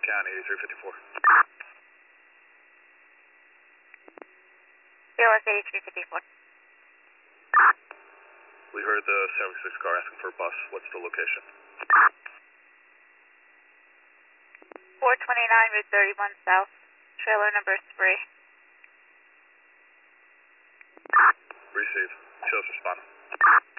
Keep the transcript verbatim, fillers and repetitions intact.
County, eighty-three fifty-four. C L S eighty-three fifty-four. We heard the seventy-six car asking for a bus. What's the location? four twenty-nine Route thirty-one South, trailer number three. Receive. Shows responding.